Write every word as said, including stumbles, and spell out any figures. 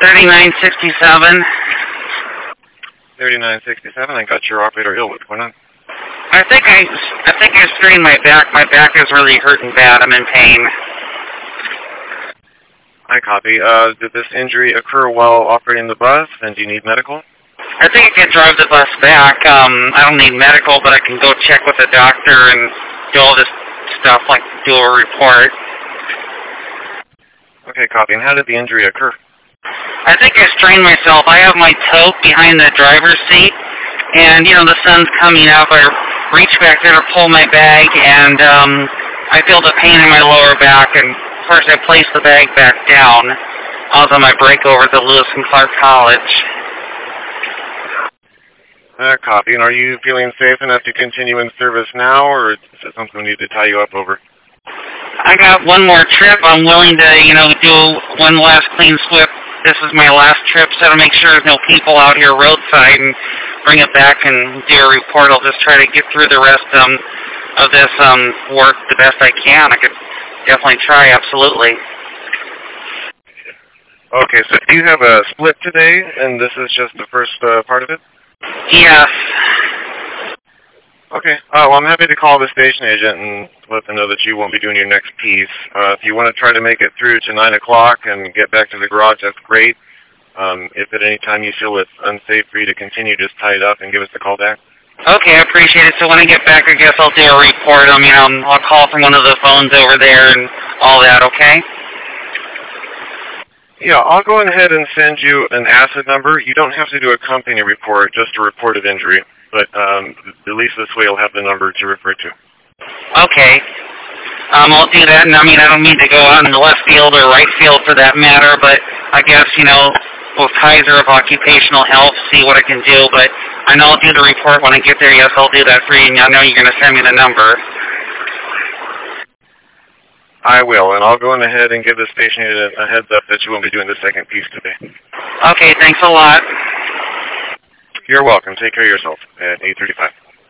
thirty-nine sixty-seven. thirty-nine sixty-seven. I got your operator ill. What's going on? I think I, I think I strained my back. My back is really hurting bad. I'm in pain. I copy. Uh, did this injury occur while operating the bus, and do you need medical? I think I can drive the bus back. Um, I don't need medical, but I can go check with the doctor and do all this stuff, like do a report. Okay, copy. And how did the injury occur? I think I strained myself. I have my tote behind the driver's seat, and, you know, the sun's coming up. I reach back there to pull my bag, and um, I feel the pain in my lower back, and, of course, I place the bag back down. I was on my break over at the Lewis and Clark College. Uh, copy. And are you feeling safe enough to continue in service now, or is it something we need to tie you up over? I got one more trip. I'm willing to, you know, do one last clean sweep. This is my last trip, so to make sure there's no people out here roadside and bring it back and do a report. I'll just try to get through the rest um, of this um, work the best I can. I could definitely try, absolutely. Okay, so do you have a split today, and this is just the first uh, part of it? Yes. Okay. Uh, well, I'm happy to call the station agent and let them know that you won't be doing your next piece. Uh, if you want to try to make it through to nine o'clock and get back to the garage, that's great. Um, if at any time you feel it's unsafe for you to continue, just tie it up and give us a call back. Okay, I appreciate it. So when I get back, I guess I'll do a report. I mean, um, I'll call from one of the phones over there and all that, okay? Yeah, I'll go ahead and send you an acid number. You don't have to do a company report, just a report of injury. But um, at least this way you'll have the number to refer to. Okay. Um, I'll do that. And I mean, I don't mean to go out in the left field or right field for that matter, but I guess, you know, with Kaiser of Occupational Health, see what I can do. But I know I'll do the report when I get there. Yes, I'll do that for you. And I know you're going to send me the number. I will, and I'll go on ahead and give the station a, a heads up that you won't be doing the second piece today. Okay, thanks a lot. You're welcome. Take care of yourself at eight thirty-five.